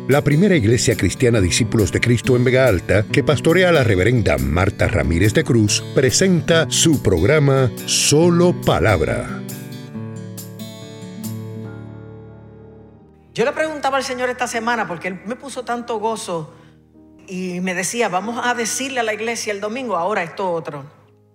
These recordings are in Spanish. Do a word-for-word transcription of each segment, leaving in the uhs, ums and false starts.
La primera iglesia cristiana Discípulos de Cristo en Vega Alta, que pastorea la reverenda Marta Ramírez de Cruz, presenta su programa Solo Palabra. Yo le preguntaba al Señor esta semana, porque Él me puso tanto gozo y me decía, vamos a decirle a la iglesia el domingo, ahora esto otro.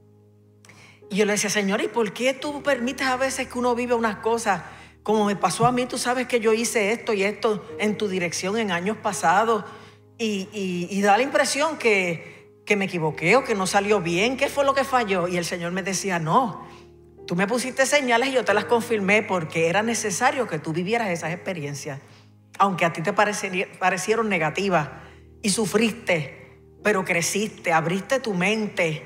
Y yo le decía, Señor, ¿y por qué tú permites a veces que uno vive unas cosas como me pasó a mí? Tú sabes que yo hice esto y esto en tu dirección en años pasados y, y, y da la impresión que, que me equivoqué o que no salió bien. ¿Qué fue lo que falló? Y el Señor me decía, no, tú me pusiste señales y yo te las confirmé porque era necesario que tú vivieras esas experiencias, aunque a ti te parecieron negativas y sufriste, pero creciste, abriste tu mente,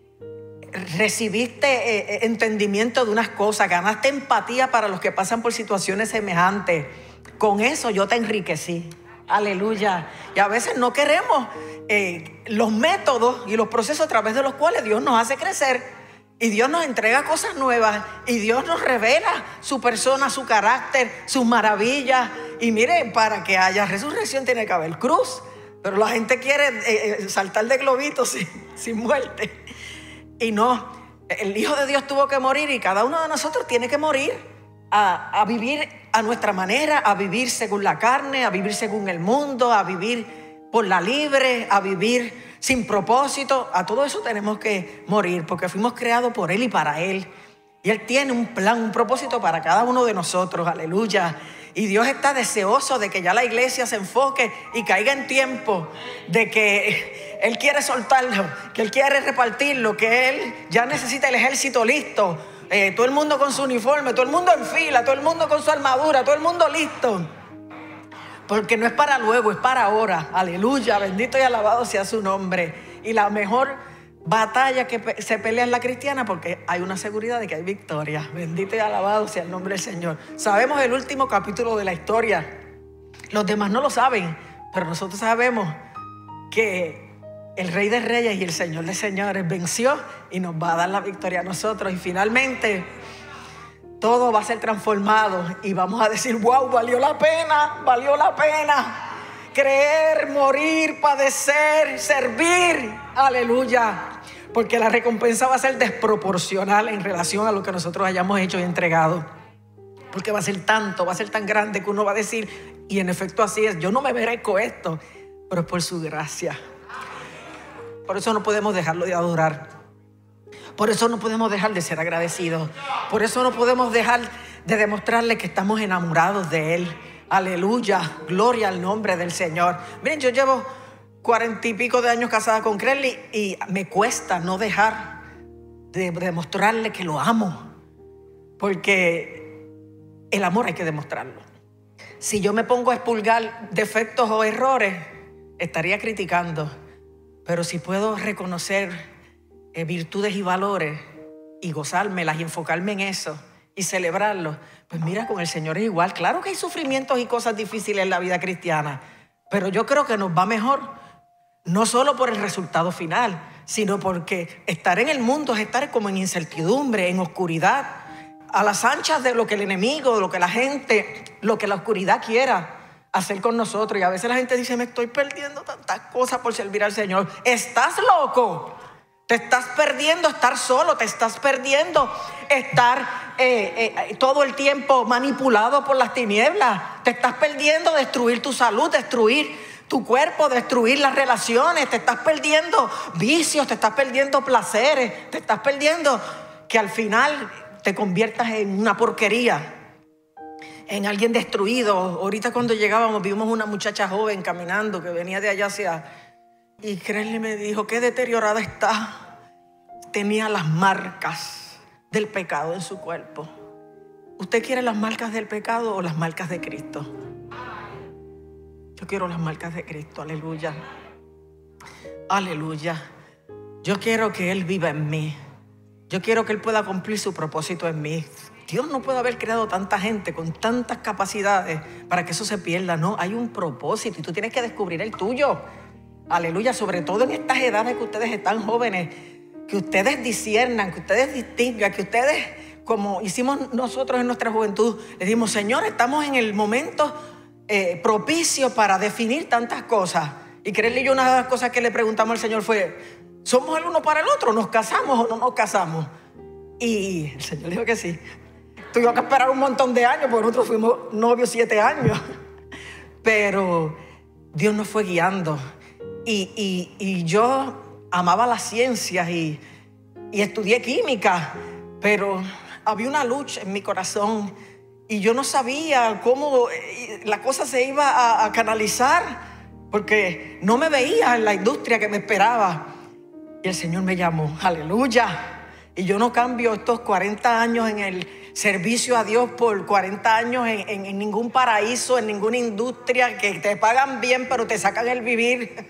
recibiste eh, entendimiento de unas cosas, ganaste empatía para los que pasan por situaciones semejantes. Con eso yo te enriquecí. Aleluya. Y a veces no queremos eh, los métodos y los procesos a través de los cuales Dios nos hace crecer. Y Dios nos entrega cosas nuevas. Y Dios nos revela su persona, su carácter, sus maravillas. Y miren, para que haya resurrección tiene que haber cruz. Pero la gente quiere eh, saltar de globitos sin, sin muerte. Y no, el Hijo de Dios tuvo que morir y cada uno de nosotros tiene que morir a, a vivir a nuestra manera, a vivir según la carne, a vivir según el mundo, a vivir por la libre, a vivir sin propósito. A todo eso tenemos que morir porque fuimos creados por Él y para Él. Y Él tiene un plan, un propósito para cada uno de nosotros. Aleluya. Y Dios está deseoso de que ya la iglesia se enfoque y caiga en tiempo, de que Él quiere soltarlo, que Él quiere repartirlo, que Él ya necesita el ejército listo, eh, todo el mundo con su uniforme, todo el mundo en fila, todo el mundo con su armadura, todo el mundo listo. Porque no es para luego, es para ahora. Aleluya, bendito y alabado sea su nombre. Y la mejor batalla que se pelea en la cristiana, porque hay una seguridad de que hay victoria. Bendito y alabado sea el nombre del Señor. Sabemos el último capítulo de la historia. Los demás no lo saben, pero nosotros sabemos que el Rey de Reyes y el Señor de Señores venció y nos va a dar la victoria a nosotros. Y finalmente todo va a ser transformado y vamos a decir, wow, valió la pena, valió la pena. Creer, morir, padecer, servir. Aleluya. Porque la recompensa va a ser desproporcional en relación a lo que nosotros hayamos hecho y entregado. Porque va a ser tanto, va a ser tan grande que uno va a decir, y en efecto así es, yo no me merezco esto, pero es por su gracia. Por eso no podemos dejarlo de adorar. Por eso no podemos dejar de ser agradecidos. Por eso no podemos dejar de demostrarle que estamos enamorados de Él. Aleluya, gloria al nombre del Señor. Miren, yo llevo cuarenta y pico de años casada con Crelly y me cuesta no dejar de demostrarle que lo amo, porque el amor hay que demostrarlo. Si yo me pongo a expurgar defectos o errores, estaría criticando, pero si puedo reconocer eh, virtudes y valores y gozármelas y enfocarme en eso y celebrarlo, pues mira, con el Señor es igual. Claro que hay sufrimientos y cosas difíciles en la vida cristiana, pero yo creo que nos va mejor, no solo por el resultado final, sino porque estar en el mundo es estar como en incertidumbre, en oscuridad, a las anchas de lo que el enemigo, lo que la gente, lo que la oscuridad quiera hacer con nosotros. Y a veces la gente dice, me estoy perdiendo tantas cosas por servir al Señor. ¿Estás loco? Te estás perdiendo estar solo, te estás perdiendo estar eh, eh, todo el tiempo manipulado por las tinieblas. Te estás perdiendo destruir tu salud, destruir tu cuerpo, destruir las relaciones. Te estás perdiendo vicios, te estás perdiendo placeres, te estás perdiendo que al final te conviertas en una porquería, en alguien destruido. Ahorita cuando llegábamos vimos una muchacha joven caminando que venía de allá hacia... Y Crelly me dijo, qué deteriorada está. Tenía las marcas del pecado en su cuerpo. ¿Usted quiere las marcas del pecado o las marcas de Cristo? Yo quiero las marcas de Cristo, aleluya. Aleluya. Yo quiero que Él viva en mí. Yo quiero que Él pueda cumplir su propósito en mí. Dios no puede haber creado tanta gente con tantas capacidades para que eso se pierda. No, hay un propósito y tú tienes que descubrir el tuyo. Aleluya, sobre todo en estas edades que ustedes están jóvenes, que ustedes disciernan, que ustedes distingan, que ustedes, como hicimos nosotros en nuestra juventud, le dimos, Señor, estamos en el momento eh, propicio para definir tantas cosas. Y creerle yo, una de las cosas que le preguntamos al Señor fue, ¿somos el uno para el otro? ¿Nos casamos o no nos casamos? Y el Señor dijo que sí. Tuvimos que esperar un montón de años porque nosotros fuimos novios siete años. Pero Dios nos fue guiando. Y, y, y yo amaba las ciencias y, y estudié química, pero había una lucha en mi corazón y yo no sabía cómo la cosa se iba a, a canalizar porque no me veía en la industria que me esperaba. Y el Señor me llamó, aleluya. Y yo no cambio estos cuarenta años en el servicio a Dios por cuarenta años en, en, en ningún paraíso, en ninguna industria que te pagan bien pero te sacan el vivir.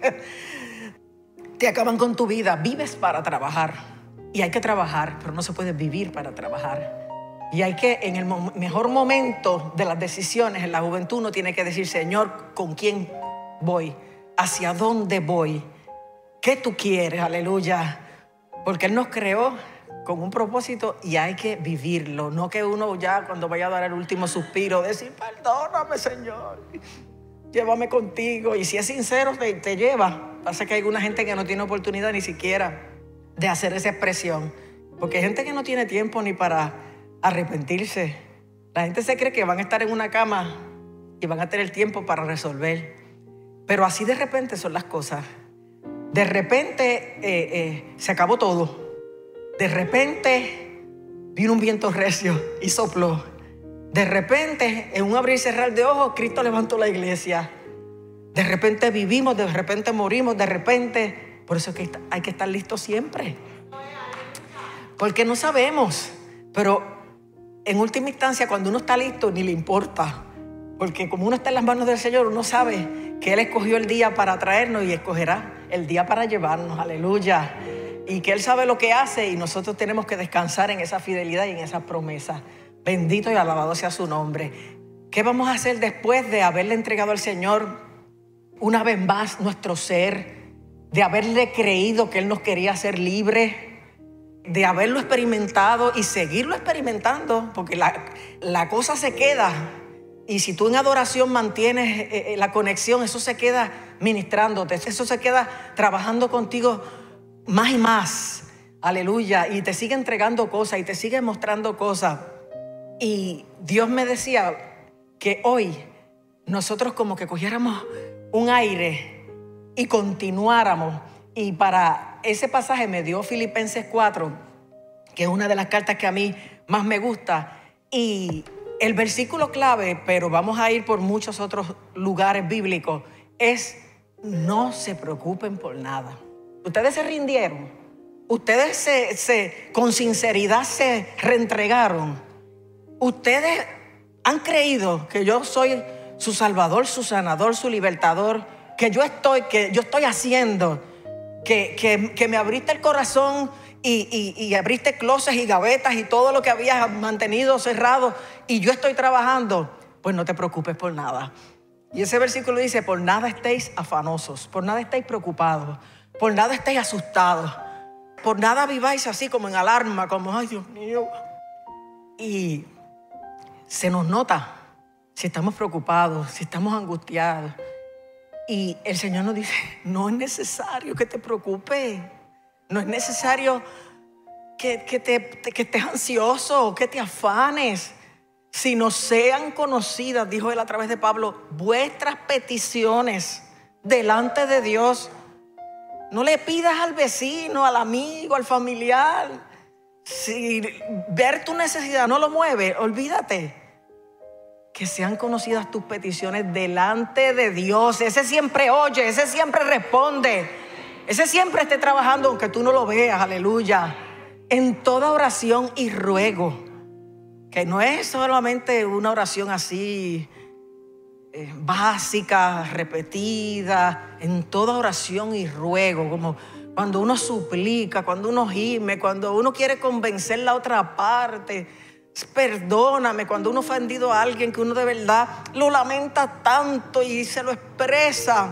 Te acaban con tu vida. Vives para trabajar y hay que trabajar, pero no se puede vivir para trabajar. Y hay que, en el mo- mejor momento de las decisiones en la juventud, uno tiene que decir, Señor, ¿con quién voy? ¿Hacia dónde voy? ¿Qué tú quieres? Aleluya. Porque Él nos creó con un propósito y hay que vivirlo. No que uno ya cuando vaya a dar el último suspiro decir, perdóname, Señor, llévame contigo. Y si es sincero, te, te lleva. Pasa que hay alguna gente que no tiene oportunidad ni siquiera de hacer esa expresión. Porque hay gente que no tiene tiempo ni para arrepentirse. La gente se cree que van a estar en una cama y van a tener tiempo para resolver. Pero así de repente son las cosas. De repente eh, eh, se acabó todo. De repente vino un viento recio y sopló. De repente, en un abrir y cerrar de ojos, Cristo levantó la iglesia. De repente vivimos, de repente morimos, de repente. Por eso es que hay que estar listos siempre. Porque no sabemos. Pero en última instancia, cuando uno está listo, ni le importa. Porque como uno está en las manos del Señor, uno sabe que Él escogió el día para traernos y escogerá el día para llevarnos. Aleluya. Y que Él sabe lo que hace y nosotros tenemos que descansar en esa fidelidad y en esa promesa. Bendito y alabado sea su nombre. ¿Qué vamos a hacer después de haberle entregado al Señor una vez más nuestro ser? De haberle creído que Él nos quería hacer libres, de haberlo experimentado y seguirlo experimentando, porque la, la cosa se queda. Y si tú en adoración mantienes eh, la conexión, eso se queda ministrándote, eso se queda trabajando contigo más y más, aleluya, y te sigue entregando cosas y te sigue mostrando cosas. Y Dios me decía que hoy nosotros como que cogiéramos un aire y continuáramos. Y para ese pasaje me dio Filipenses cuatro, que es una de las cartas que a mí más me gusta. Y el versículo clave, pero vamos a ir por muchos otros lugares bíblicos, es no se preocupen por nada. Ustedes se rindieron, ustedes se, se, con sinceridad se reentregaron. Ustedes han creído que yo soy su salvador, su sanador, su libertador, que yo estoy, que yo estoy haciendo, que, que, que me abriste el corazón y, y, y abriste closets y gavetas y todo lo que habías mantenido cerrado y yo estoy trabajando. Pues no te preocupes por nada. Y ese versículo dice, por nada estéis afanosos, por nada estéis preocupados, por nada estéis asustados, por nada viváis así como en alarma, como, ay Dios mío. Y se nos nota si estamos preocupados, si estamos angustiados. Y el Señor nos dice, no es necesario que te preocupes, no es necesario que, que, te, que estés ansioso, que te afanes, sino sean conocidas, dijo Él a través de Pablo, vuestras peticiones delante de Dios. No le pidas al vecino, al amigo, al familiar. Si ver tu necesidad no lo mueve, olvídate. Que sean conocidas tus peticiones delante de Dios. Ese siempre oye, ese siempre responde. Ese siempre esté trabajando aunque tú no lo veas, aleluya. En toda oración y ruego. Que no es solamente una oración así eh, básica, repetida. En toda oración y ruego, como cuando uno suplica, cuando uno gime, cuando uno quiere convencer la otra parte. Perdóname, cuando uno ha ofendido a alguien que uno de verdad lo lamenta tanto y se lo expresa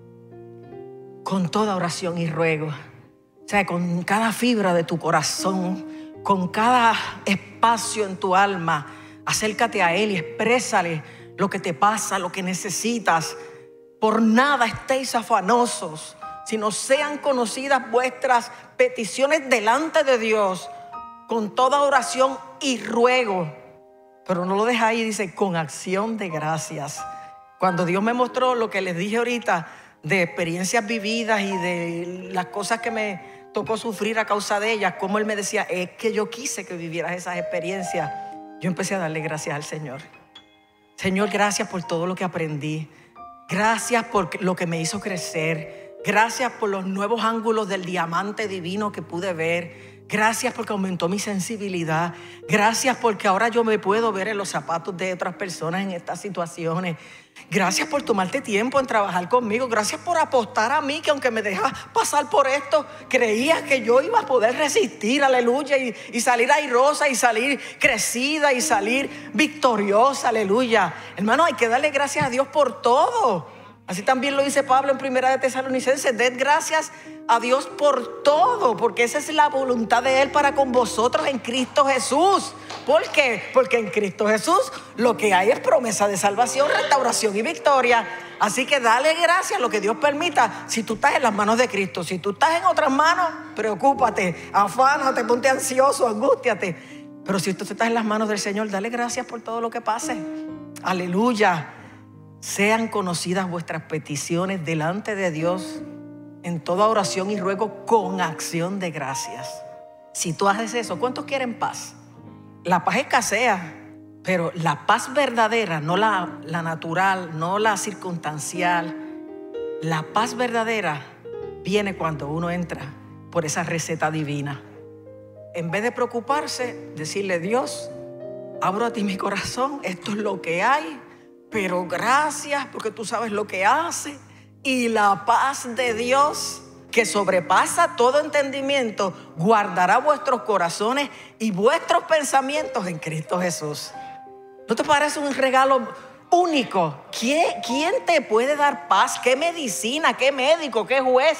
con toda oración y ruego. O sea, con cada fibra de tu corazón, con cada espacio en tu alma, acércate a Él y exprésale lo que te pasa, lo que necesitas. Por nada estéis afanosos, sino sean conocidas vuestras peticiones delante de Dios con toda oración y ruego. Pero no lo deja ahí, dice con acción de gracias. Cuando Dios me mostró lo que les dije ahorita de experiencias vividas y de las cosas que me tocó sufrir a causa de ellas, como Él me decía, es que yo quise que vivieras esas experiencias. Yo empecé a darle gracias al Señor. Señor, gracias por todo lo que aprendí. Gracias por lo que me hizo crecer. Gracias por los nuevos ángulos del diamante divino que pude ver. Gracias porque aumentó mi sensibilidad. Gracias porque ahora yo me puedo ver en los zapatos de otras personas en estas situaciones. Gracias por tomarte tiempo en trabajar conmigo. Gracias por apostar a mí, que aunque me dejas pasar por esto, creías que yo iba a poder resistir, aleluya, y, y salir airosa y salir crecida y salir victoriosa, aleluya. Hermano, hay que darle gracias a Dios por todo. Así también lo dice Pablo en Primera de Tesalonicenses: ded gracias a Dios por todo, porque esa es la voluntad de Él para con vosotros en Cristo Jesús. ¿Por qué? Porque en Cristo Jesús lo que hay es promesa de salvación, restauración y victoria. Así que dale gracias a lo que Dios permita. Si tú estás en las manos de Cristo, si tú estás en otras manos, preocúpate, afánate, ponte ansioso, angústiate. Pero si tú estás en las manos del Señor, dale gracias por todo lo que pase. Aleluya. Sean conocidas vuestras peticiones delante de Dios en toda oración y ruego con acción de gracias. Si tú haces eso, ¿cuántos quieren paz? La paz escasea, pero la paz verdadera, no la, la natural, no la circunstancial. La paz verdadera viene cuando uno entra por esa receta divina. En vez de preocuparse, decirle: Dios, abro a ti mi corazón, esto es lo que hay. Pero gracias porque tú sabes lo que hace. Y la paz de Dios, que sobrepasa todo entendimiento, guardará vuestros corazones y vuestros pensamientos en Cristo Jesús. ¿No te parece un regalo único? ¿Quién, quién te puede dar paz? ¿Qué medicina? ¿Qué médico? ¿Qué juez?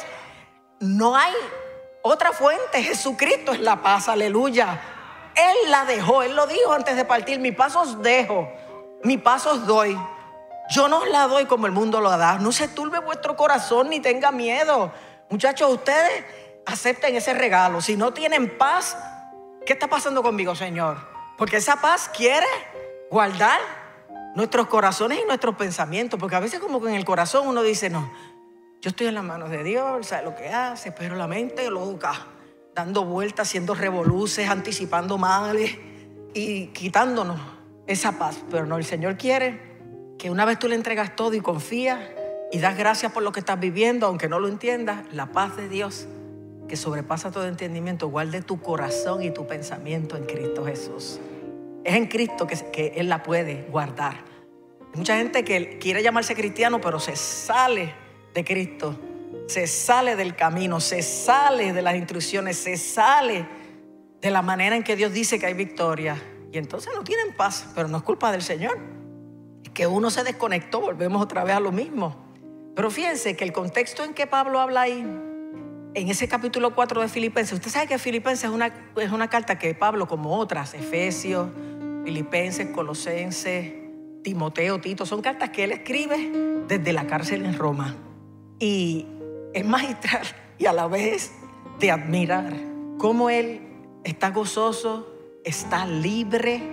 No hay otra fuente. Jesucristo es la paz, aleluya. Él la dejó, Él lo dijo antes de partir: mi paz os dejo, mi paz os doy. Yo no os la doy como el mundo lo da. No se turbe vuestro corazón ni tenga miedo. Muchachos, ustedes acepten ese regalo. Si no tienen paz, ¿qué está pasando conmigo, Señor? Porque esa paz quiere guardar nuestros corazones y nuestros pensamientos. Porque a veces como que en el corazón uno dice: no, yo estoy en las manos de Dios, sabe lo que hace. Pero la mente loca, dando vueltas, haciendo revoluces, anticipando males y quitándonos esa paz. Pero no, el Señor quiere que una vez tú le entregas todo y confías y das gracias por lo que estás viviendo, aunque no lo entiendas, la paz de Dios, que sobrepasa todo entendimiento, guarde tu corazón y tu pensamiento en Cristo Jesús. Es en Cristo que, que Él la puede guardar. Hay mucha gente que quiere llamarse cristiano, pero se sale de Cristo, se sale del camino, se sale de las instrucciones, se sale de la manera en que Dios dice que hay victoria. Y entonces no tienen paz, pero no es culpa del Señor. Es que uno se desconectó, volvemos otra vez a lo mismo. Pero fíjense que el contexto en que Pablo habla ahí, en ese capítulo cuatro de Filipenses, usted sabe que Filipenses es una, es una carta que Pablo, como otras, Efesios, Filipenses, Colosenses, Timoteo, Tito, son cartas que él escribe desde la cárcel en Roma. Y es magistral y a la vez de admirar cómo él está gozoso, está libre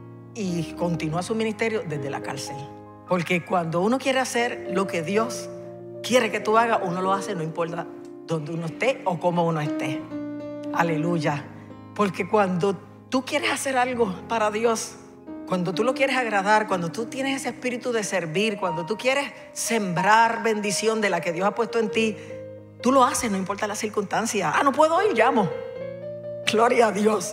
y continúa su ministerio desde la cárcel. Porque cuando uno quiere hacer lo que Dios quiere que tú hagas, uno lo hace, no importa dónde uno esté o cómo uno esté. Aleluya. Porque cuando tú quieres hacer algo para Dios, cuando tú lo quieres agradar, cuando tú tienes ese espíritu de servir, cuando tú quieres sembrar bendición de la que Dios ha puesto en ti, tú lo haces, no importa la circunstancia. Ah, no puedo ir, llamo. Gloria a Dios.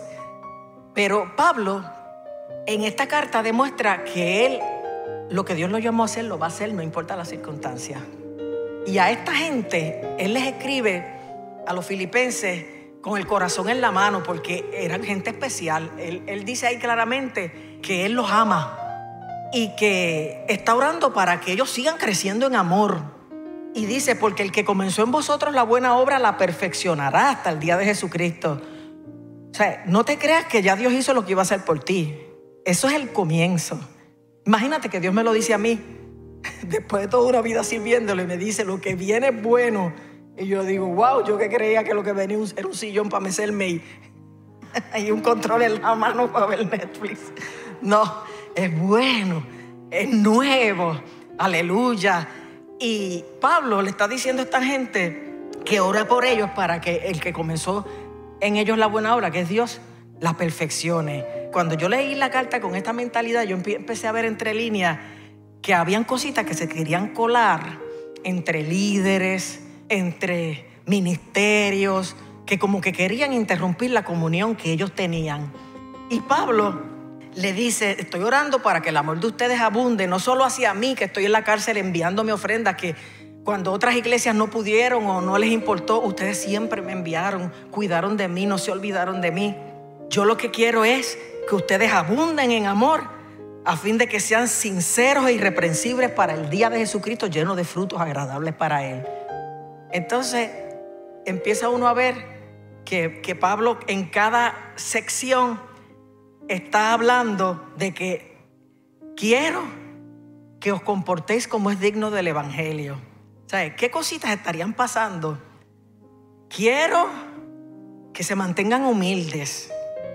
Pero Pablo en esta carta demuestra que él, lo que Dios lo llamó a hacer, lo va a hacer, no importa la circunstancia. Y a esta gente, él les escribe a los filipenses con el corazón en la mano, porque eran gente especial. Él, él dice ahí claramente que él los ama y que está orando para que ellos sigan creciendo en amor. Y dice: porque el que comenzó en vosotros la buena obra la perfeccionará hasta el día de Jesucristo. O sea, no te creas que ya Dios hizo lo que iba a hacer por ti. Eso es el comienzo. Imagínate que Dios me lo dice a mí, después de toda una vida sirviéndole, me dice lo que viene es bueno. Y yo digo, wow, yo que creía que lo que venía era un sillón para mecerme y, y un control en la mano para ver Netflix. No, es bueno, es nuevo, aleluya. Y Pablo le está diciendo a esta gente que ora por ellos para que el que comenzó en ellos la buena obra, que es Dios, la perfeccione. Cuando yo leí la carta con esta mentalidad, yo empecé a ver entre líneas que habían cositas que se querían colar entre líderes, entre ministerios, que como que querían interrumpir la comunión que ellos tenían. Y Pablo le dice, estoy orando para que el amor de ustedes abunde, no solo hacia mí, que estoy en la cárcel enviándome ofrendas, que cuando otras iglesias no pudieron o no les importó, ustedes siempre me enviaron, cuidaron de mí, no se olvidaron de mí. Yo lo que quiero es que ustedes abunden en amor, a fin de que sean sinceros e irreprensibles para el día de Jesucristo, llenos de frutos agradables para Él. Entonces empieza uno a ver que, que Pablo en cada sección está hablando de que quiero que os comportéis como es digno del evangelio. ¿Sabes qué cositas estarían pasando? Quiero que se mantengan humildes,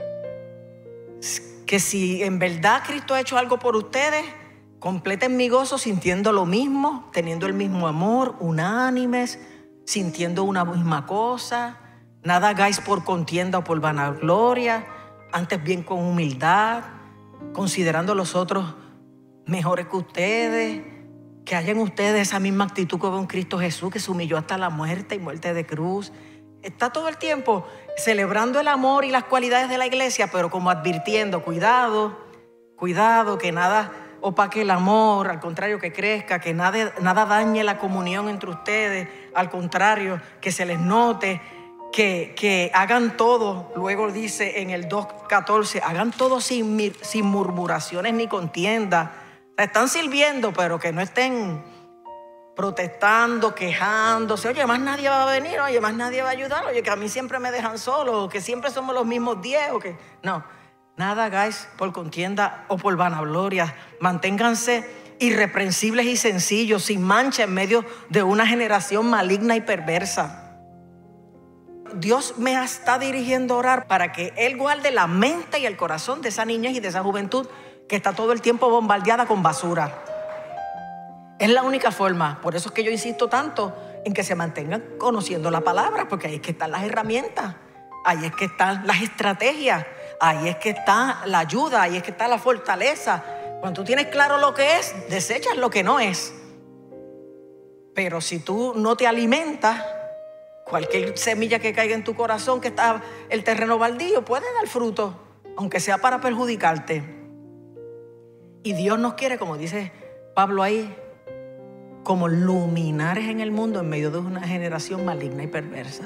que si en verdad Cristo ha hecho algo por ustedes, completen mi gozo sintiendo lo mismo, teniendo el mismo amor, unánimes, sintiendo una misma cosa. Nada hagáis por contienda o por vanagloria, antes bien con humildad, considerando a los otros mejores que ustedes, que haya en ustedes esa misma actitud que con Cristo Jesús, que se humilló hasta la muerte y muerte de cruz. Está todo el tiempo celebrando el amor y las cualidades de la iglesia, pero como advirtiendo, cuidado, cuidado, que nada opaque el amor, al contrario, que crezca, que nada, nada dañe la comunión entre ustedes, al contrario, que se les note, que, que hagan todo. Luego dice en el dos catorce, hagan todo sin, sin murmuraciones ni contiendas. Están sirviendo, pero que no estén protestando, quejándose. Oye, más nadie va a venir, oye, más nadie va a ayudar, oye, que a mí siempre me dejan solo, que siempre somos los mismos diez, o que no, nada hagáis por contienda o por vanagloria. Manténganse irreprensibles y sencillos, sin mancha en medio de una generación maligna y perversa. Dios me está dirigiendo a orar para que Él guarde la mente y el corazón de esa niñez y de esa juventud que está todo el tiempo bombardeada con basura. Es la única forma. Por eso es que yo insisto tanto en que se mantengan conociendo la palabra, porque ahí es que están las herramientas, ahí es que están las estrategias, ahí es que está la ayuda, ahí es que está la fortaleza. Cuando tú tienes claro lo que es, desechas lo que no es. Pero si tú no te alimentas, cualquier semilla que caiga en tu corazón, que está el terreno baldío, puede dar fruto, aunque sea para perjudicarte. Y Dios nos quiere, como dice Pablo ahí, como luminares en el mundo en medio de una generación maligna y perversa.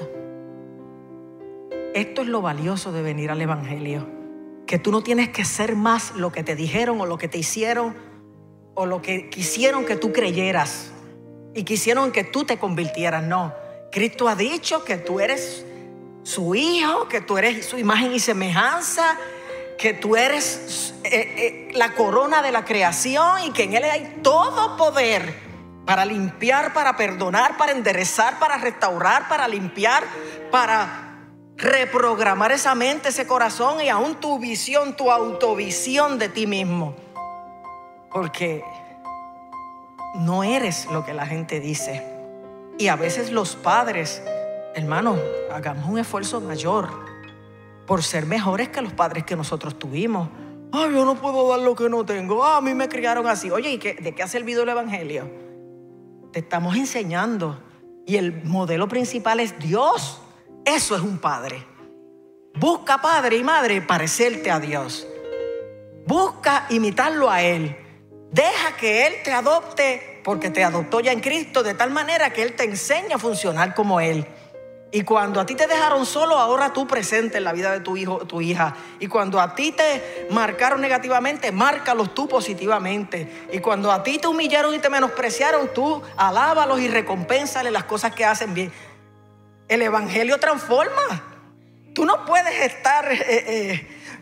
Esto es lo valioso de venir al evangelio, que tú no tienes que ser más lo que te dijeron o lo que te hicieron o lo que quisieron que tú creyeras y quisieron que tú te convirtieras. No, Cristo ha dicho que tú eres su hijo, que tú eres su imagen y semejanza, que tú eres eh, eh, la corona de la creación y que en Él hay todo poder para limpiar, para perdonar, para enderezar, para restaurar, para limpiar, para reprogramar esa mente, ese corazón y aún tu visión, tu autovisión de ti mismo. Porque no eres lo que la gente dice. Y a veces los padres, hermanos, hagamos un esfuerzo mayor por ser mejores que los padres que nosotros tuvimos. Ay, yo no puedo dar lo que no tengo. Ah, a mí me criaron así. Oye, ¿y qué, de qué ha servido el evangelio? Te estamos enseñando. Y el modelo principal es Dios. Eso es un padre. Busca, padre y madre, parecerte a Dios. Busca imitarlo a Él. Deja que Él te adopte, porque te adoptó ya en Cristo, de tal manera que Él te enseña a funcionar como Él. Y cuando a ti te dejaron solo, ahora tú presente en la vida de tu hijo o tu hija. Y cuando a ti te marcaron negativamente, márcalos tú positivamente. Y cuando a ti te humillaron y te menospreciaron, tú alábalos y recompénsales las cosas que hacen bien. El evangelio transforma. Tú no puedes estar eh, eh,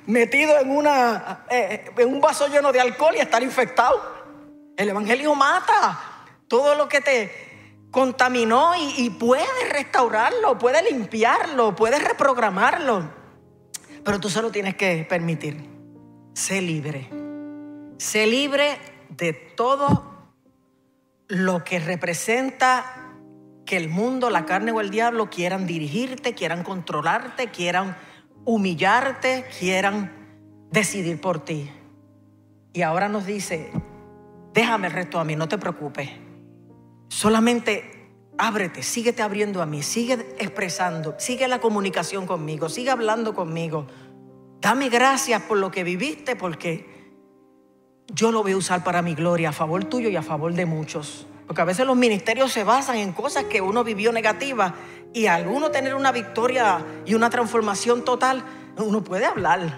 metido en, una, eh, en un vaso lleno de alcohol y estar infectado. El evangelio mata todo lo que te contaminó y, y puede restaurarlo, puede limpiarlo, puede reprogramarlo. Pero tú solo tienes que permitir. Sé libre. Sé libre de todo lo que representa que el mundo, la carne o el diablo quieran dirigirte, quieran controlarte, quieran humillarte, quieran decidir por ti. Y ahora nos dice, déjame el resto a mí, no te preocupes. Solamente ábrete, síguete abriendo a mí, sigue expresando, sigue la comunicación conmigo, sigue hablando conmigo. Dame gracias por lo que viviste, porque yo lo voy a usar para mi gloria, a favor tuyo y a favor de muchos. Porque a veces los ministerios se basan en cosas que uno vivió negativas, y al uno tener una victoria y una transformación total, uno puede hablar.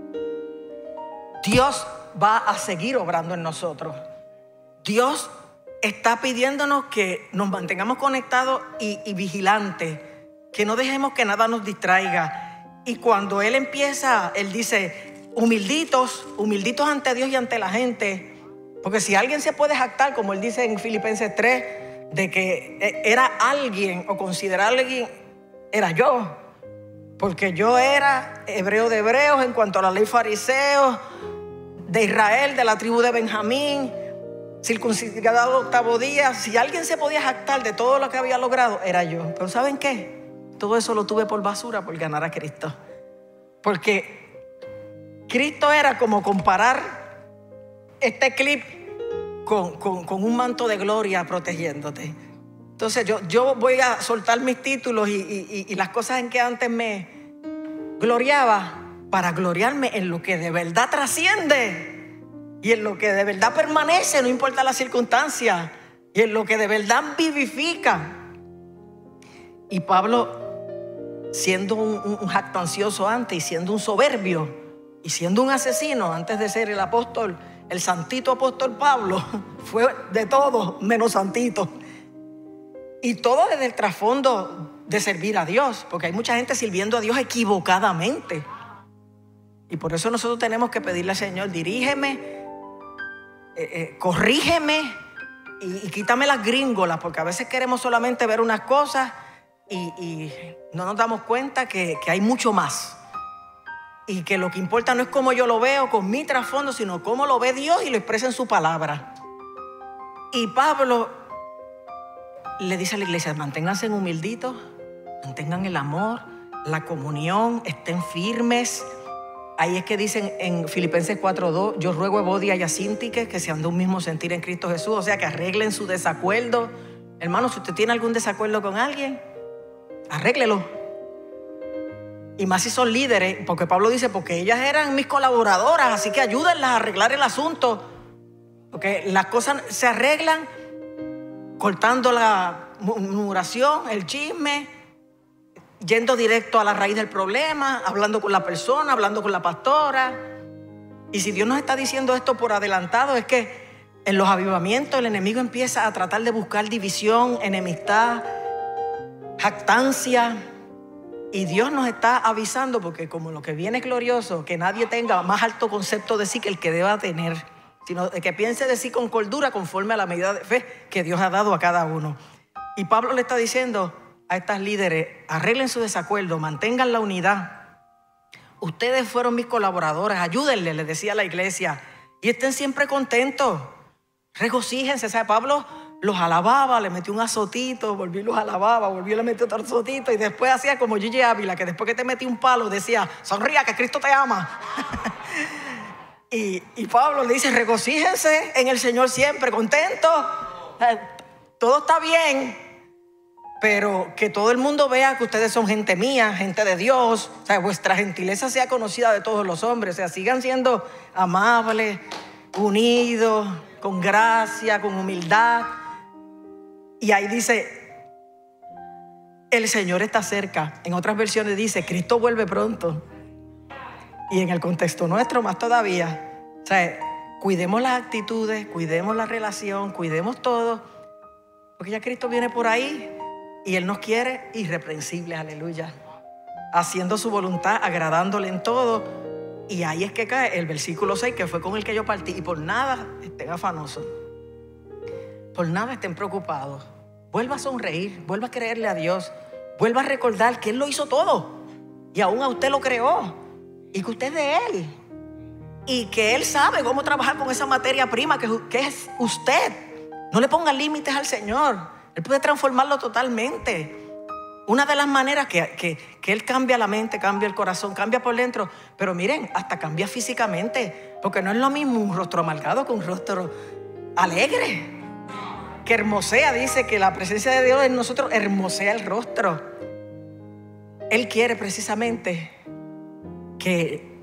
Dios va a seguir obrando en nosotros. Dios está pidiéndonos que nos mantengamos conectados y, y vigilantes, que no dejemos que nada nos distraiga. Y cuando Él empieza, Él dice, humilditos, humilditos ante Dios y ante la gente. Porque si alguien se puede jactar, como Él dice en Filipenses tres, de que era alguien o considerar a alguien, era yo. Porque yo era hebreo de hebreos en cuanto a la ley fariseo, de Israel, de la tribu de Benjamín, circuncidado octavo día. Si alguien se podía jactar de todo lo que había logrado, era yo. Pero ¿saben qué? Todo eso lo tuve por basura por ganar a Cristo. Porque Cristo era como comparar este clip con, con, con un manto de gloria protegiéndote. Entonces yo, yo voy a soltar mis títulos y, y, y las cosas en que antes me gloriaba, para gloriarme en lo que de verdad trasciende y en lo que de verdad permanece, no importa la circunstancia, y en lo que de verdad vivifica. Y Pablo, siendo un, un, un jactancioso antes, y siendo un soberbio, y siendo un asesino antes de ser el apóstol, el santito apóstol Pablo, fue de todo menos santito. Y todo desde el trasfondo de servir a Dios, porque hay mucha gente sirviendo a Dios equivocadamente. Y por eso nosotros tenemos que pedirle al Señor, dirígeme, eh, eh, corrígeme y, y quítame las gringolas, porque a veces queremos solamente ver unas cosas y, y no nos damos cuenta que, que hay mucho más. Y que lo que importa no es cómo yo lo veo con mi trasfondo, sino cómo lo ve Dios y lo expresa en su palabra. Y Pablo le dice a la iglesia, manténganse humilditos, mantengan el amor, la comunión, estén firmes. Ahí es que dicen en Filipenses cuatro dos, yo ruego a Evodia y a Síntique que sean de un mismo sentir en Cristo Jesús. O sea, que arreglen su desacuerdo. Hermano, si usted tiene algún desacuerdo con alguien, arréglelo. Y más si son líderes, porque Pablo dice, porque ellas eran mis colaboradoras, así que ayúdenlas a arreglar el asunto. Porque las cosas se arreglan cortando la murmuración, el chisme, yendo directo a la raíz del problema, hablando con la persona, hablando con la pastora. Y si Dios nos está diciendo esto por adelantado, es que en los avivamientos el enemigo empieza a tratar de buscar división, enemistad, jactancia. Y Dios nos está avisando, porque como lo que viene es glorioso, que nadie tenga más alto concepto de sí que el que deba tener, sino que piense de sí con cordura conforme a la medida de fe que Dios ha dado a cada uno. Y Pablo le está diciendo a estas líderes, arreglen su desacuerdo, mantengan la unidad. Ustedes fueron mis colaboradores, ayúdenle, les decía a la iglesia, y estén siempre contentos, regocíjense. O sea, Pablo los alababa, le metió un azotito, volví y los alababa, volví y le metió otro azotito, y después hacía como Gigi Ávila, que después que te metí un palo decía, sonría que Cristo te ama. y, y Pablo le dice, regocíjense en el Señor siempre, contentos. O sea, todo está bien, pero que todo el mundo vea que ustedes son gente mía, gente de Dios. O sea, vuestra gentileza sea conocida de todos los hombres. O sea, sigan siendo amables, unidos, con gracia, con humildad. Y ahí dice, el Señor está cerca. En otras versiones dice, Cristo vuelve pronto. Y en el contexto nuestro más todavía. O sea, cuidemos las actitudes, cuidemos la relación, cuidemos todo. Porque ya Cristo viene por ahí y Él nos quiere irreprensibles, aleluya. Haciendo su voluntad, agradándole en todo Y ahí es que cae el versículo seis, que fue con el que yo partí. Y por nada estén afanosos, por nada estén preocupados. Vuelva a sonreír, vuelva a creerle a Dios, vuelva a recordar que Él lo hizo todo y aún a usted lo creó y que usted es de Él y que Él sabe cómo trabajar con esa materia prima que, que es usted. No le ponga límites al Señor, Él puede transformarlo totalmente. Una de las maneras que, que, que Él cambia la mente, cambia el corazón, cambia por dentro, pero miren, hasta cambia físicamente, porque no es lo mismo un rostro amargado que un rostro alegre, que hermosea. Dice que la presencia de Dios en nosotros hermosea el rostro. Él quiere precisamente que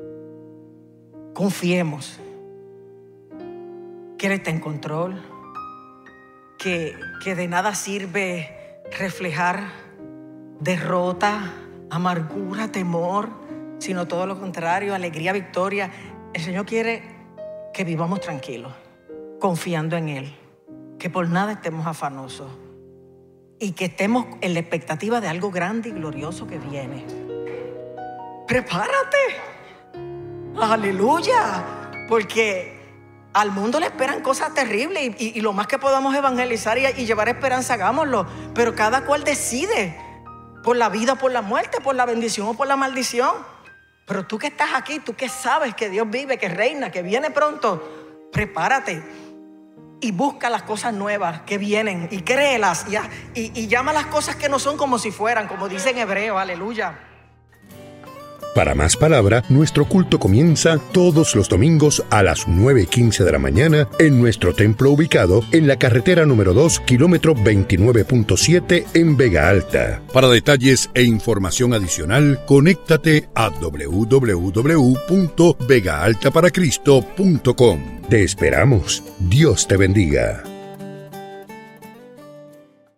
confiemos que Él está en control, que, que de nada sirve reflejar derrota, amargura, temor, sino todo lo contrario, alegría, victoria. El Señor quiere que vivamos tranquilos, confiando en Él, que por nada estemos afanosos y que estemos en la expectativa de algo grande y glorioso que viene. Prepárate, aleluya, porque al mundo le esperan cosas terribles y, y, y lo más que podamos evangelizar y, y llevar esperanza, hagámoslo, pero cada cual decide por la vida, por la muerte, por la bendición o por la maldición. Pero tú que estás aquí, tú que sabes que Dios vive, que reina, que viene pronto, prepárate y busca las cosas nuevas que vienen y créelas y, y, y llama las cosas que no son como si fueran, como dice en hebreo, aleluya. Para más palabra, nuestro culto comienza todos los domingos a las nueve y quince de la mañana en nuestro templo ubicado en la carretera número dos, kilómetro veintinueve punto siete en Vega Alta. Para detalles e información adicional, conéctate a doble u doble u doble u punto vega alta para cristo punto com. Te esperamos. Dios te bendiga.